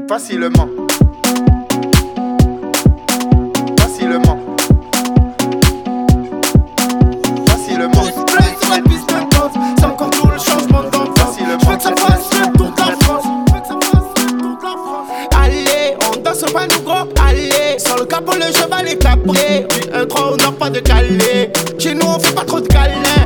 Facilement. Facilement. Facilement. Tous pleins sur la piste de danse. C'est encore tout le changement d'ambiance. Facilement. Je veux que ça fasse le tour de la France. Allez, on danse pas nous gros. Allez, sur le capot le cheval est cabré. 1-3 on n'a pas de calé. Chez nous on fait pas trop de câlins.